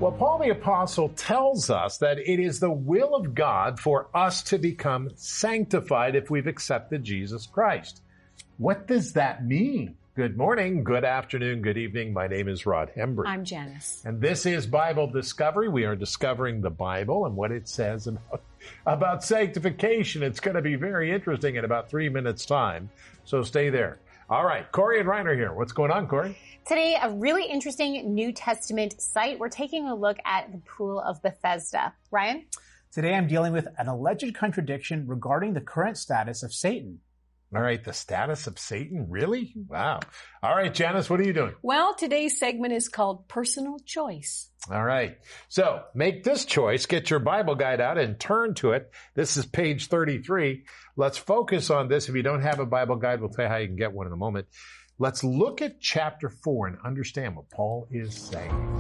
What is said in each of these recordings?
Well, Paul the Apostle tells us that it is the will of God for us to become sanctified if we've accepted Jesus Christ. What does that mean? Good morning, good afternoon, good evening. My name is Rod Hembry. I'm Janice. And this is Bible Discovery. We are discovering the Bible and what it says about sanctification. It's going to be very interesting in about 3 minutes' time, so stay there. All right, Corey and Reiner here. What's going on, Corey? Today, a really interesting New Testament site. We're taking a look at the Pool of Bethesda. Ryan? Today, I'm dealing with an alleged contradiction regarding the current status of Satan. All right, the status of Satan? Really? Wow. All right, Janice, what are you doing? Well, today's segment is called Personal Choice. All right. So make this choice. Get your Bible guide out and turn to it. This is page 33. Let's focus on this. If you don't have a Bible guide, we'll tell you how you can get one in a moment. Let's look at chapter 4 and understand what Paul is saying.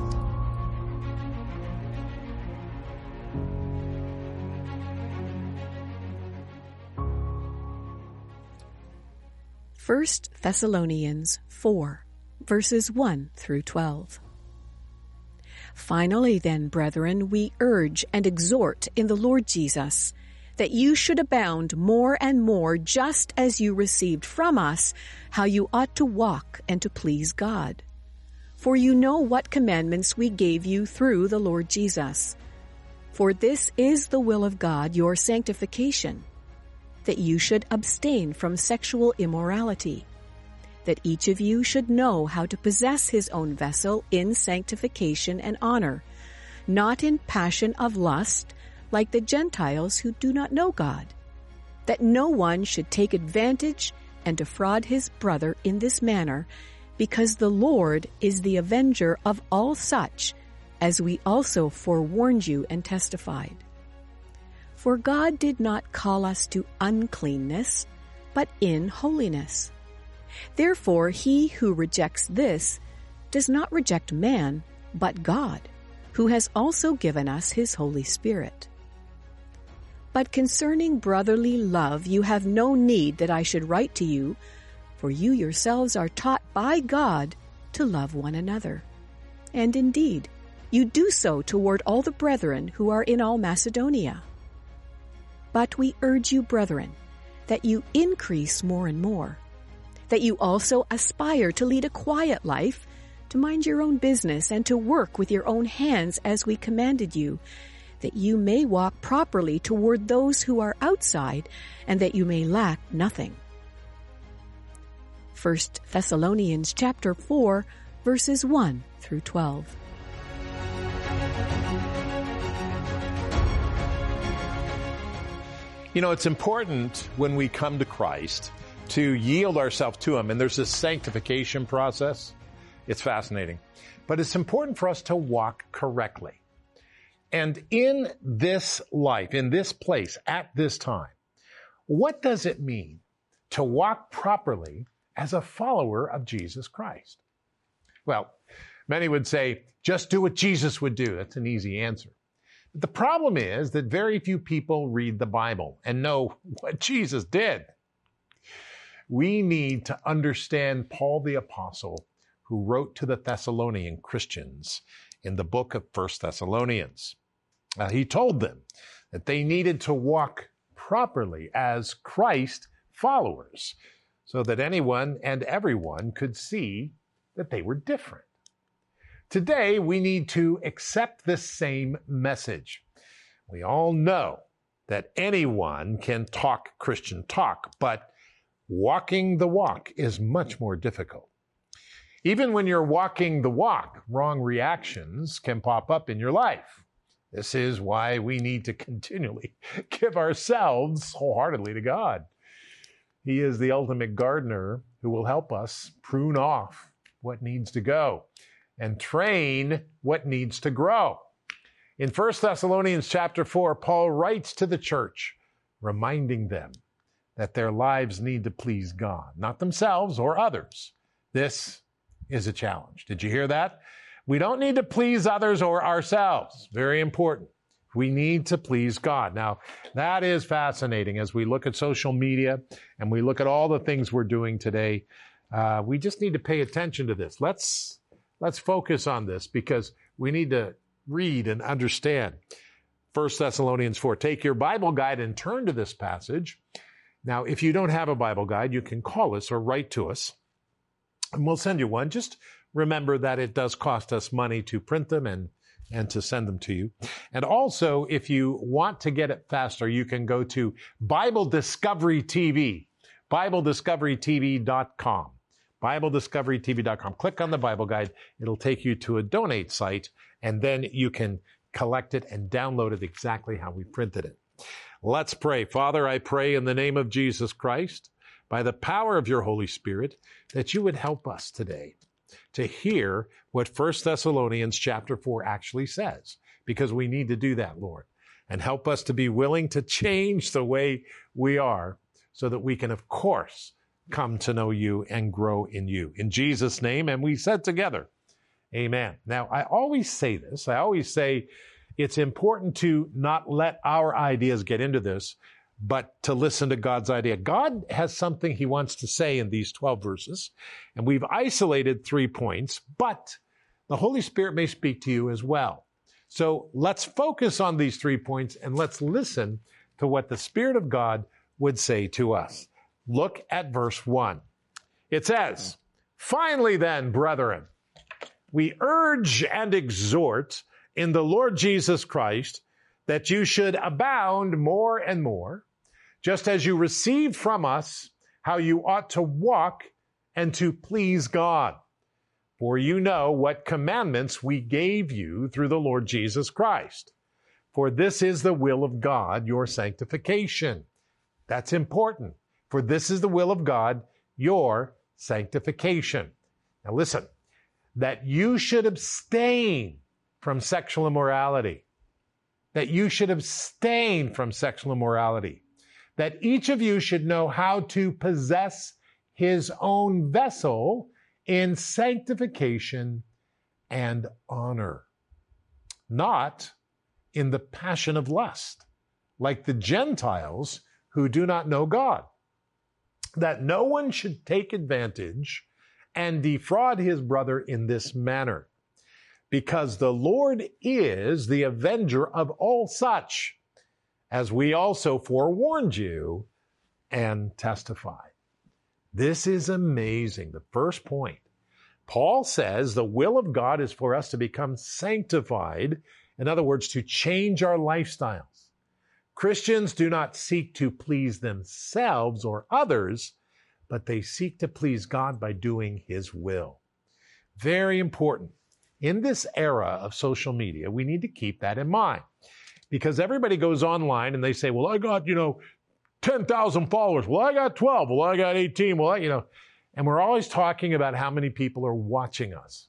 First Thessalonians 4, verses 1 through 12. Finally then, brethren, we urge and exhort in the Lord Jesus that you should abound more and more, just as you received from us how you ought to walk and to please God. For you know what commandments we gave you through the Lord Jesus. For this is the will of God, your sanctification, that you should abstain from sexual immorality, that each of you should know how to possess his own vessel in sanctification and honor, not in passion of lust, like the Gentiles who do not know God, that no one should take advantage and defraud his brother in this manner, because the Lord is the avenger of all such, as we also forewarned you and testified. For God did not call us to uncleanness, but in holiness. Therefore, he who rejects this does not reject man, but God, who has also given us his Holy Spirit. But concerning brotherly love, you have no need that I should write to you, for you yourselves are taught by God to love one another. And indeed, you do so toward all the brethren who are in all Macedonia. But we urge you, brethren, that you increase more and more, that you also aspire to lead a quiet life, to mind your own business, and to work with your own hands as we commanded you, that you may walk properly toward those who are outside, and that you may lack nothing. 1 Thessalonians chapter 4, verses 1 through 12. You know, it's important when we come to Christ to yield ourselves to him. And there's this sanctification process. It's fascinating. But it's important for us to walk correctly. And in this life, in this place, at this time, what does it mean to walk properly as a follower of Jesus Christ? Well, many would say, just do what Jesus would do. That's an easy answer. But the problem is that very few people read the Bible and know what Jesus did. We need to understand Paul the Apostle, who wrote to the Thessalonian Christians in the book of 1 Thessalonians. He told them that they needed to walk properly as Christ followers so that anyone and everyone could see that they were different. Today, we need to accept this same message. We all know that anyone can talk Christian talk, but walking the walk is much more difficult. Even when you're walking the walk, wrong reactions can pop up in your life. This is why we need to continually give ourselves wholeheartedly to God. He is the ultimate gardener who will help us prune off what needs to go and train what needs to grow. In 1 Thessalonians chapter 4, Paul writes to the church, reminding them that their lives need to please God, not themselves or others. This is a challenge. Did you hear that? We don't need to please others or ourselves. Very important. We need to please God. Now, that is fascinating as we look at social media and we look at all the things we're doing today. We just need to pay attention to this. Let's focus on this because we need to read and understand 1 Thessalonians 4. Take your Bible guide and turn to this passage. Now, if you don't have a Bible guide, you can call us or write to us, and we'll send you one. Just remember that it does cost us money to print them and to send them to you. And also, if you want to get it faster, you can go to Bible Discovery TV, BibleDiscoveryTV.com, BibleDiscoveryTV.com. Click on the Bible guide. It'll take you to a donate site, and then you can collect it and download it exactly how we printed it. Let's pray. Father, I pray in the name of Jesus Christ, by the power of your Holy Spirit, that you would help us today to hear what 1 Thessalonians chapter 4 actually says, because we need to do that, Lord, and help us to be willing to change the way we are so that we can, of course, come to know you and grow in you. In Jesus' name, and we said together, amen. Now, I always say this. I always say it's important to not let our ideas get into this, but to listen to God's idea. God has something he wants to say in these 12 verses, and we've isolated 3 points, but the Holy Spirit may speak to you as well. So let's focus on these 3 points and let's listen to what the Spirit of God would say to us. Look at verse 1. It says, "Finally then, brethren, we urge and exhort in the Lord Jesus Christ that you should abound more and more, just as you received from us how you ought to walk and to please God. For you know what commandments we gave you through the Lord Jesus Christ. For this is the will of God, your sanctification." That's important. For this is the will of God, your sanctification. Now listen, that you should abstain from sexual immorality. That you should abstain from sexual immorality. That each of you should know how to possess his own vessel in sanctification and honor, not in the passion of lust, like the Gentiles who do not know God. That no one should take advantage and defraud his brother in this manner, because the Lord is the avenger of all such, as we also forewarned you and testify. This is amazing. The first point. Paul says the will of God is for us to become sanctified. In other words, to change our lifestyles. Christians do not seek to please themselves or others, but they seek to please God by doing his will. Very important. In this era of social media, we need to keep that in mind, because everybody goes online and they say, well, I got, 10,000 followers. Well, I got 12. Well, I got 18. Well, and we're always talking about how many people are watching us.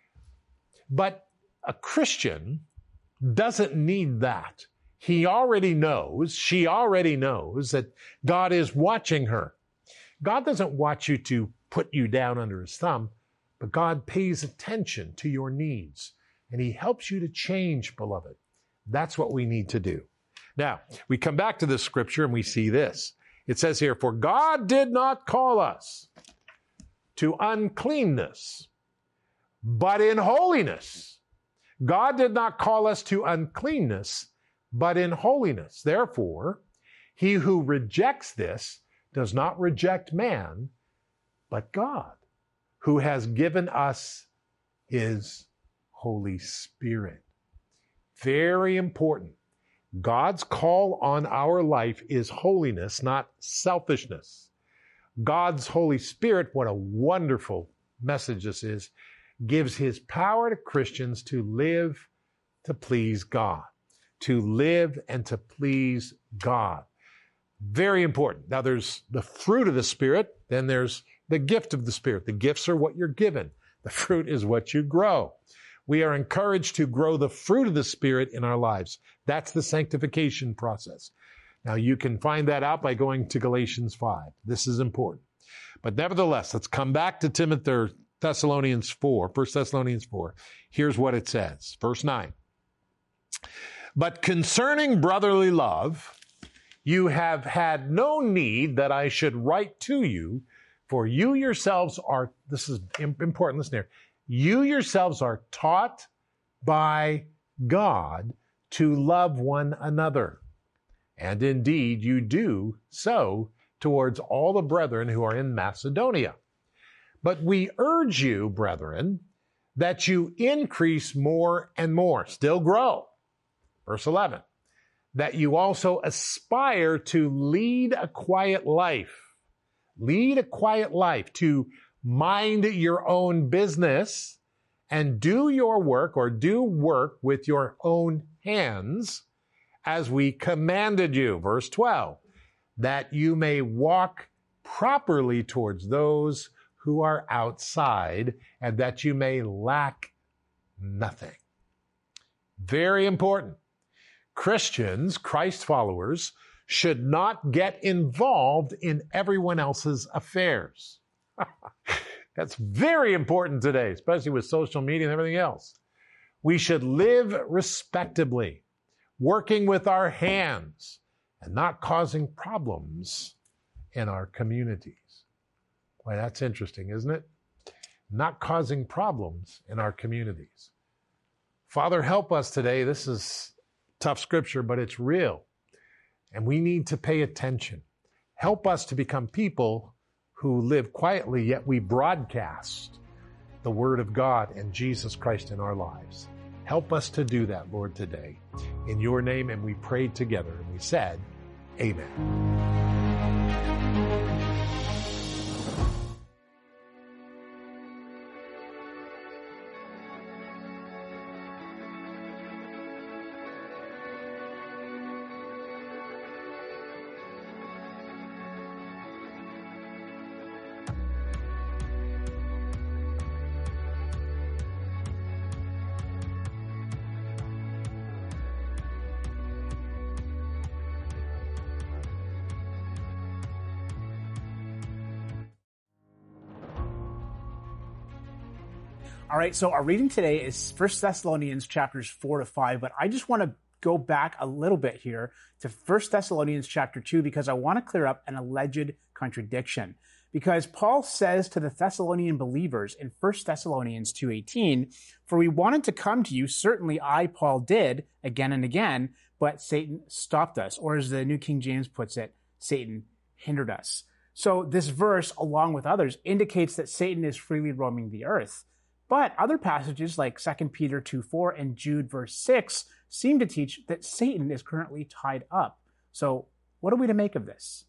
But a Christian doesn't need that. He already knows, she already knows that God is watching her. God doesn't want you to put you down under his thumb, but God pays attention to your needs, and he helps you to change, beloved. That's what we need to do. Now, we come back to this scripture and we see this. It says here, "For God did not call us to uncleanness, but in holiness." God did not call us to uncleanness, but in holiness. Therefore, he who rejects this does not reject man, but God, who has given us his Holy Spirit. Very important. God's call on our life is holiness, not selfishness. God's Holy Spirit, what a wonderful message this is, gives his power to Christians to live to please God. To live and to please God. Very important. Now there's the fruit of the Spirit, then there's the gift of the Spirit. The gifts are what you're given. The fruit is what you grow. We are encouraged to grow the fruit of the Spirit in our lives. That's the sanctification process. Now you can find that out by going to Galatians 5. This is important. But nevertheless, let's come back to Thessalonians 4, 1 Thessalonians 4. Here's what it says. Verse 9. "But concerning brotherly love, you have had no need that I should write to you, for you yourselves are," this is important, listen here, "you yourselves are taught by God to love one another. And indeed, you do so towards all the brethren who are in Macedonia. But we urge you, brethren, that you increase more and more, still grow. Verse 11, that you also aspire to lead a quiet life. Lead a quiet life, to mind your own business and do your work or do work with your own hands as we commanded you. Verse 12, that you may walk properly towards those who are outside and that you may lack nothing. Very important. Christians, Christ followers, should not get involved in everyone else's affairs. That's very important today, especially with social media and everything else. We should live respectably, working with our hands and not causing problems in our communities. Boy, that's interesting, isn't it? Not causing problems in our communities. Father, help us today. This is tough scripture, but it's real. And we need to pay attention. Help us to become people who live quietly, yet we broadcast the Word of God and Jesus Christ in our lives. Help us to do that, Lord, today. In your name, and we prayed together, and we said, Amen. All right, so our reading today is 1 Thessalonians chapters 4-5, but I just want to go back a little bit here to 1 Thessalonians chapter 2 because I want to clear up an alleged contradiction. Because Paul says to the Thessalonian believers in 1 Thessalonians 2:18, "For we wanted to come to you, certainly I, Paul, did, again and again, but Satan stopped us." Or as the New King James puts it, Satan hindered us. So this verse, along with others, indicates that Satan is freely roaming the earth. But other passages like 2 Peter 2:4 and Jude verse 6 seem to teach that Satan is currently tied up. So what are we to make of this?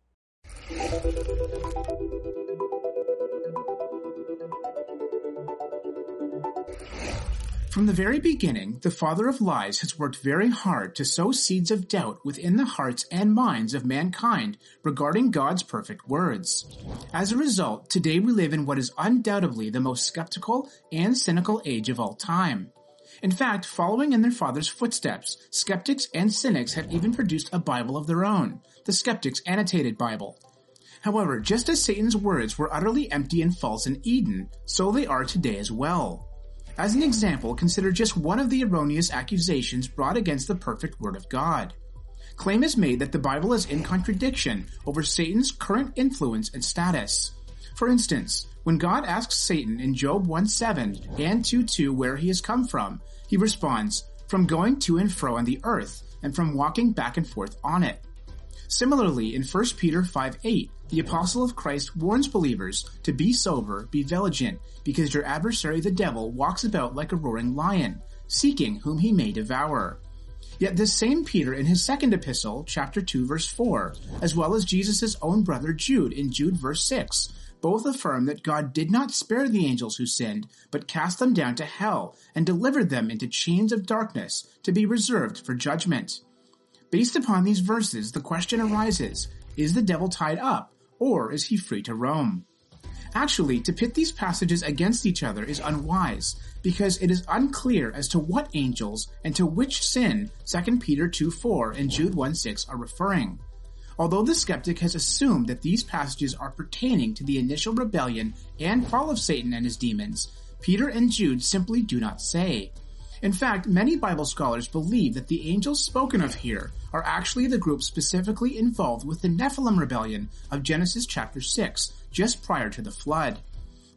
From the very beginning, the father of lies has worked very hard to sow seeds of doubt within the hearts and minds of mankind regarding God's perfect words. As a result, today we live in what is undoubtedly the most skeptical and cynical age of all time. In fact, following in their father's footsteps, skeptics and cynics have even produced a Bible of their own, the Skeptics Annotated Bible. However, just as Satan's words were utterly empty and false in Eden, so they are today as well. As an example, consider just one of the erroneous accusations brought against the perfect Word of God. Claim is made that the Bible is in contradiction over Satan's current influence and status. For instance, when God asks Satan in Job 1:7 and 2:2 where he has come from, he responds, "From going to and fro on the earth, and from walking back and forth on it." Similarly, in 1 Peter 5:8, the apostle of Christ warns believers to be sober, be vigilant, because your adversary the devil walks about like a roaring lion, seeking whom he may devour. Yet this same Peter in his second epistle, chapter 2, verse 4, as well as Jesus' own brother Jude in Jude verse 6, both affirm that God did not spare the angels who sinned, but cast them down to hell and delivered them into chains of darkness to be reserved for judgment. Based upon these verses, the question arises, is the devil tied up, or is he free to roam? Actually, to pit these passages against each other is unwise, because it is unclear as to what angels and to which sin 2 Peter 2:4 and Jude 1:6 are referring. Although the skeptic has assumed that these passages are pertaining to the initial rebellion and fall of Satan and his demons, Peter and Jude simply do not say. In fact, many Bible scholars believe that the angels spoken of here are actually the group specifically involved with the Nephilim rebellion of Genesis chapter 6, just prior to the flood.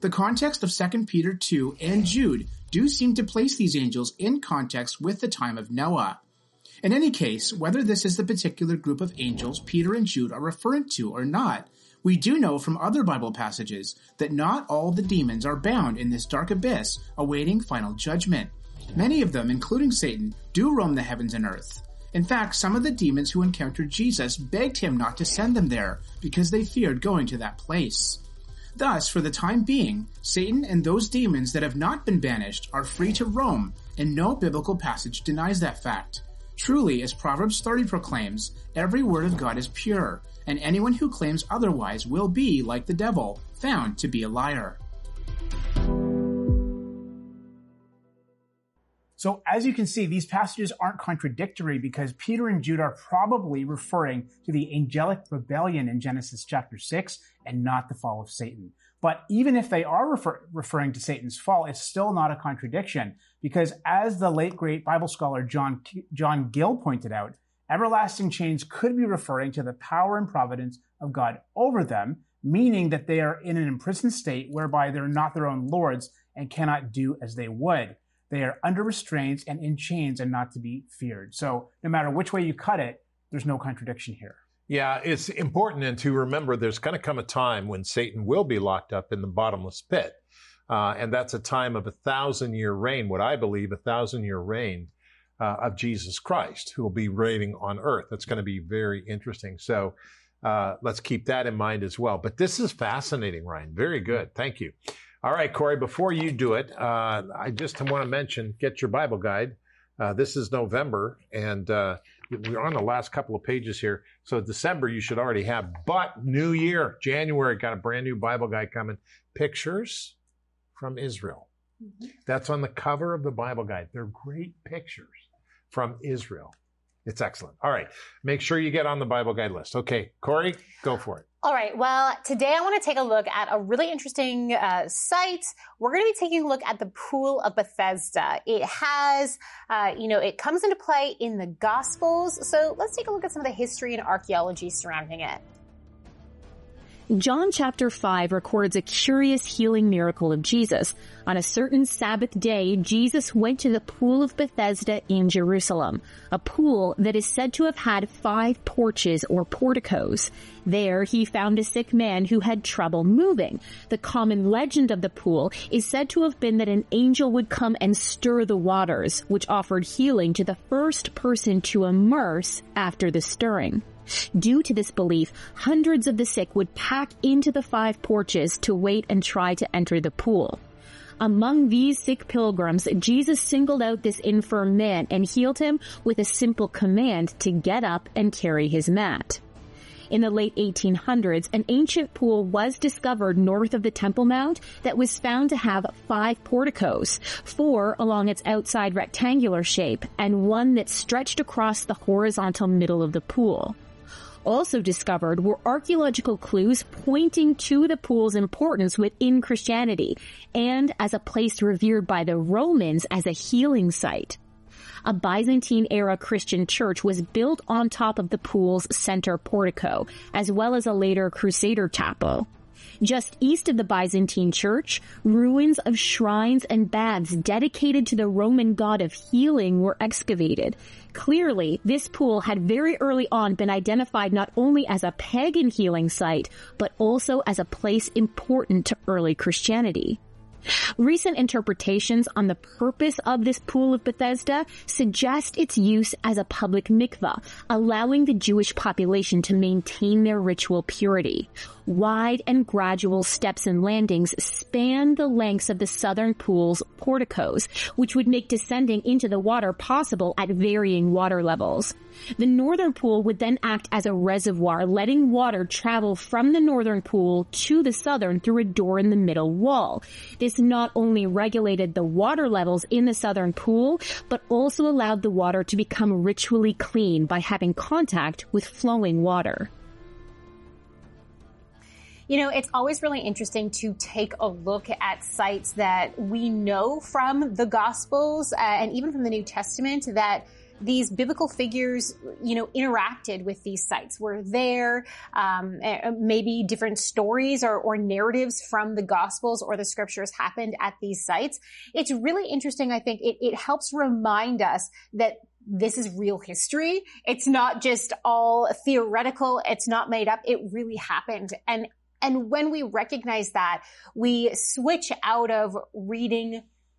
The context of 2 Peter 2 and Jude do seem to place these angels in context with the time of Noah. In any case, whether this is the particular group of angels Peter and Jude are referring to or not, we do know from other Bible passages that not all the demons are bound in this dark abyss awaiting final judgment. Many of them, including Satan, do roam the heavens and earth. In fact, some of the demons who encountered Jesus begged him not to send them there because they feared going to that place. Thus, for the time being, Satan and those demons that have not been banished are free to roam, and no biblical passage denies that fact. Truly, as Proverbs 30 proclaims, every word of God is pure, and anyone who claims otherwise will be, like the devil, found to be a liar. So as you can see, these passages aren't contradictory because Peter and Jude are probably referring to the angelic rebellion in Genesis chapter 6 and not the fall of Satan. But even if they are referring to Satan's fall, it's still not a contradiction because as the late great Bible scholar John Gill pointed out, everlasting chains could be referring to the power and providence of God over them, meaning that they are in an imprisoned state whereby they're not their own lords and cannot do as they would. They are under restraints and in chains and not to be feared. So no matter which way you cut it, there's no contradiction here. Yeah, it's important and to remember there's going to come a time when Satan will be locked up in the bottomless pit. And that's a time of 1,000-year reign, what I believe 1,000-year reign of Jesus Christ, who will be reigning on earth. That's going to be very interesting. So let's keep that in mind as well. But this is fascinating, Ryan. Very good. Thank you. All right, Corey, before you do it, I just want to mention, get your Bible guide. This is November, and we're on the last couple of pages here. So December, you should already have. But New Year, January, got a brand new Bible guide coming. Pictures from Israel. Mm-hmm. That's on the cover of the Bible guide. They're great pictures from Israel. It's excellent. All right, make sure you get on the Bible guide list. Okay, Corey, go for it. All right. Well, today I want to take a look at a really interesting site. We're going to be taking a look at the Pool of Bethesda. It has, it comes into play in the Gospels. So let's take a look at some of the history and archaeology surrounding it. John chapter 5 records a curious healing miracle of Jesus. On a certain Sabbath day, Jesus went to the Pool of Bethesda in Jerusalem, a pool that is said to have had 5 porches or porticos. There, he found a sick man who had trouble moving. The common legend of the pool is said to have been that an angel would come and stir the waters, which offered healing to the first person to immerse after the stirring. Due to this belief, hundreds of the sick would pack into the 5 porches to wait and try to enter the pool. Among these sick pilgrims, Jesus singled out this infirm man and healed him with a simple command to get up and carry his mat. In the late 1800s, an ancient pool was discovered north of the Temple Mount that was found to have 5 porticos, 4 along its outside rectangular shape, and 1 that stretched across the horizontal middle of the pool. Also discovered were archaeological clues pointing to the pool's importance within Christianity and as a place revered by the Romans as a healing site. A Byzantine-era Christian church was built on top of the pool's center portico, as well as a later Crusader chapel. Just east of the Byzantine church, ruins of shrines and baths dedicated to the Roman god of healing were excavated. Clearly, this pool had very early on been identified not only as a pagan healing site, but also as a place important to early Christianity. Recent interpretations on the purpose of this Pool of Bethesda suggest its use as a public mikvah, allowing the Jewish population to maintain their ritual purity. Wide and gradual steps and landings span the lengths of the southern pool's porticos, which would make descending into the water possible at varying water levels. The northern pool would then act as a reservoir, letting water travel from the northern pool to the southern through a door in the middle wall. This not only regulated the water levels in the southern pool, but also allowed the water to become ritually clean by having contact with flowing water. You know, it's always really interesting to take a look at sites that we know from the Gospels and even from the New Testament that these biblical figures, interacted with these sites, were there, maybe different stories or narratives from the Gospels or the scriptures happened at these sites. It's really interesting. I think it helps remind us that this is real history. It's not just all theoretical. It's not made up. It really happened. And when we recognize that, we switch out of reading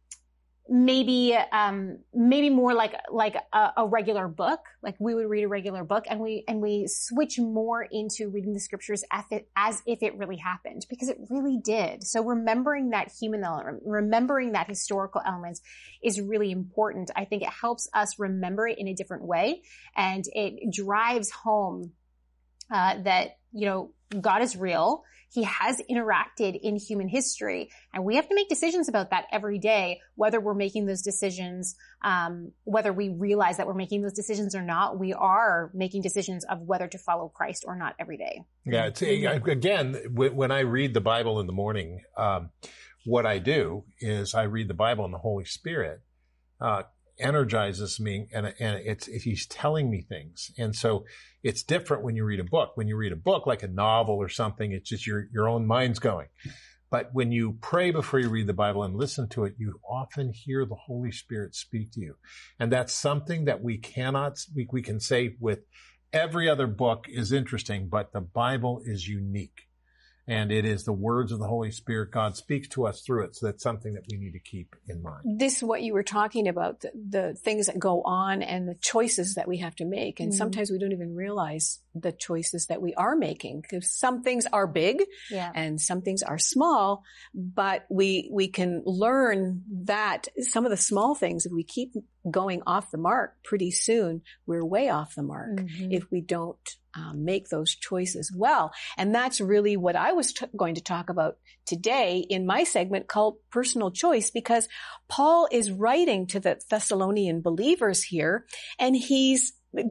maybe more like a regular book, like we would read a regular book, and we switch more into reading the scriptures as if it really happened, because it really did. So remembering that human element, remembering that historical elements is really important. I think it helps us remember it in a different way, and it drives home that, God is real. He has interacted in human history, and we have to make decisions about that every day, whether we're making those decisions, whether we realize that we're making those decisions or not. We are making decisions of whether to follow Christ or not every day. Yeah. Again, when I read the Bible in the morning, what I do is I read the Bible, and the Holy Spirit energizes me, and he's telling me things. And so it's different when you read a book. When you read a book like a novel or something, it's just your own mind's going. But when you pray before you read the Bible and listen to it, you often hear the Holy Spirit speak to you. And that's something that we can say with every other book is interesting, but the Bible is unique. And it is the words of the Holy Spirit. God speaks to us through it. So that's something that we need to keep in mind. This is what you were talking about, the things that go on and the choices that we have to make. And sometimes we don't even realize the choices that we are making, because some things are big and some things are small, but we can learn that some of the small things, if we keep going off the mark, pretty soon we're way off the mark if we don't make those choices well. And that's really what I was going to talk about today in my segment called Personal Choice, because Paul is writing to the Thessalonian believers here, and he's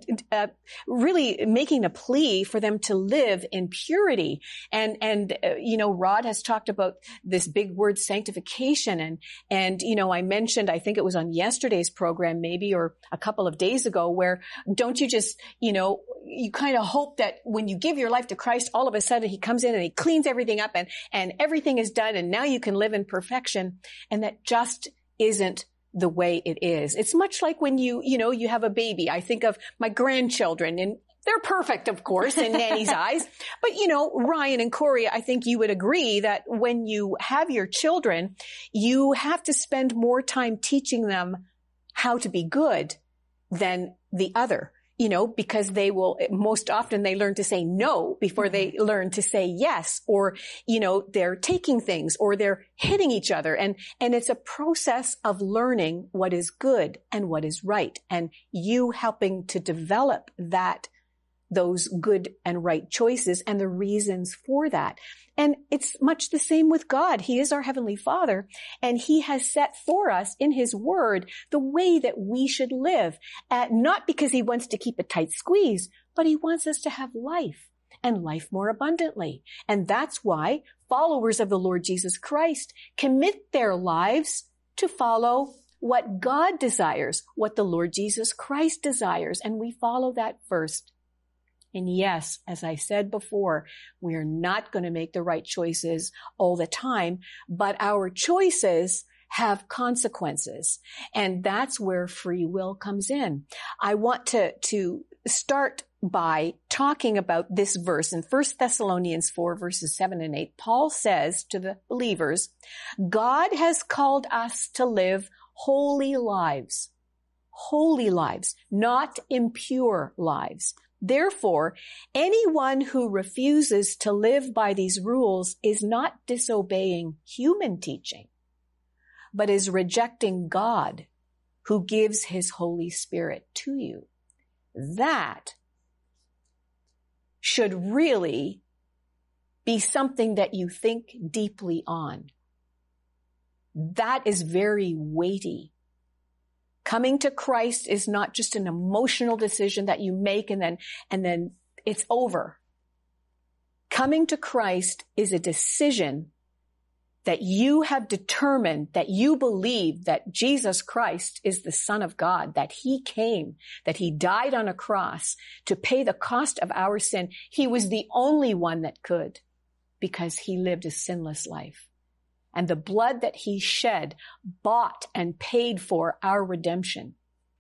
really making a plea for them to live in purity. And Rod has talked about this big word sanctification. And I mentioned, I think it was on yesterday's program, maybe, or a couple of days ago, where don't you just, you kind of hope that when you give your life to Christ, all of a sudden he comes in and he cleans everything up and everything is done. And now you can live in perfection. And that just isn't the way it is. It's much like when you have a baby. I think of my grandchildren, and they're perfect, of course, in Nanny's eyes. But, Ryan and Corey, I think you would agree that when you have your children, you have to spend more time teaching them how to be good than the other. Because most often they learn to say no before they learn to say yes, or, they're taking things or they're hitting each other. And it's a process of learning what is good and what is right, and you helping to develop those good and right choices and the reasons for that. And it's much the same with God. He is our Heavenly Father, and He has set for us in His Word the way that we should live, not because He wants to keep a tight squeeze, but He wants us to have life, and life more abundantly. And that's why followers of the Lord Jesus Christ commit their lives to follow what God desires, what the Lord Jesus Christ desires, and we follow that first. And yes, as I said before, we are not going to make the right choices all the time, but our choices have consequences. And that's where free will comes in. I want to start by talking about this verse in 1 Thessalonians 4, verses 7 and 8. Paul says to the believers, God has called us to live holy lives, not impure lives. Therefore, anyone who refuses to live by these rules is not disobeying human teaching, but is rejecting God, who gives His Holy Spirit to you. That should really be something that you think deeply on. That is very weighty. Coming to Christ is not just an emotional decision that you make and then it's over. Coming to Christ is a decision that you have determined, that you believe that Jesus Christ is the Son of God, that he came, that he died on a cross to pay the cost of our sin. He was the only one that could, because he lived a sinless life. And the blood that he shed bought and paid for our redemption.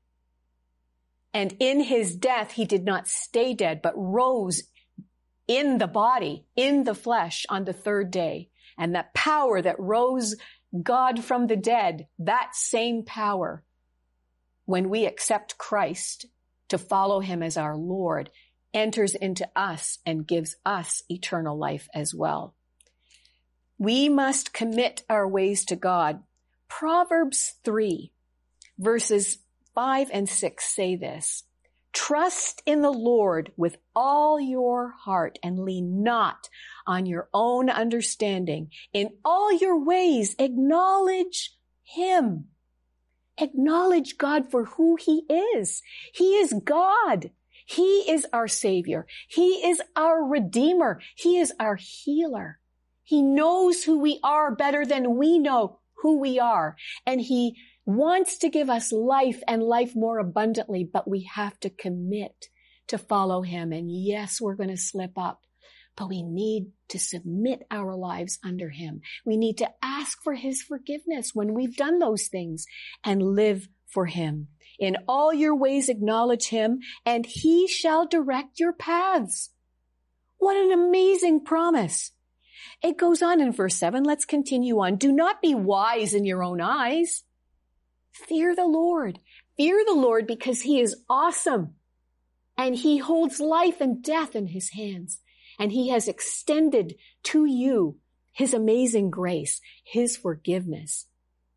And in his death, he did not stay dead, but rose in the body, in the flesh on the third day. And that power that rose God from the dead, that same power, when we accept Christ to follow him as our Lord, enters into us and gives us eternal life as well. We must commit our ways to God. Proverbs 3, verses 5 and 6 say this: trust in the Lord with all your heart and lean not on your own understanding. In all your ways, acknowledge him. Acknowledge God for who he is. He is God. He is our Savior. He is our Redeemer. He is our healer. He knows who we are better than we know who we are. And he wants to give us life and life more abundantly, but we have to commit to follow him. And yes, we're going to slip up, but we need to submit our lives under him. We need to ask for his forgiveness when we've done those things and live for him. In all your ways acknowledge him, and he shall direct your paths. What an amazing promise. It goes on in verse 7. Let's continue on. Do not be wise in your own eyes. Fear the Lord. Fear the Lord because he is awesome. And he holds life and death in his hands. And he has extended to you his amazing grace, his forgiveness.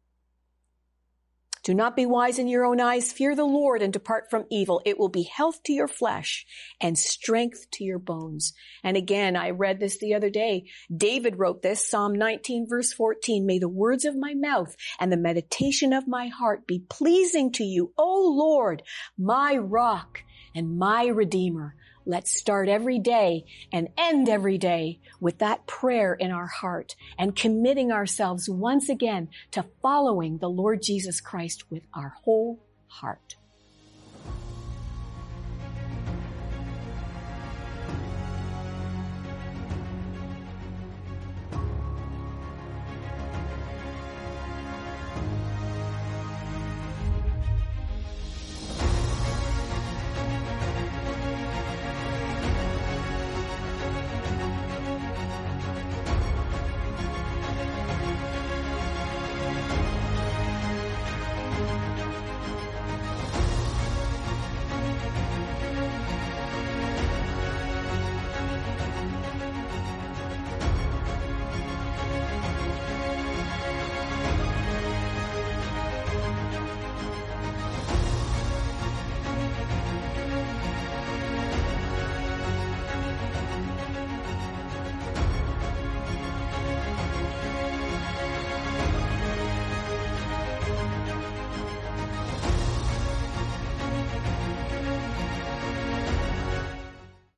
Do not be wise in your own eyes. Fear the Lord and depart from evil. It will be health to your flesh and strength to your bones. And again, I read this the other day. David wrote this, Psalm 19, verse 14. May the words of my mouth and the meditation of my heart be pleasing to you, O Lord, my rock and my redeemer. Let's start every day and end every day with that prayer in our heart and committing ourselves once again to following the Lord Jesus Christ with our whole heart.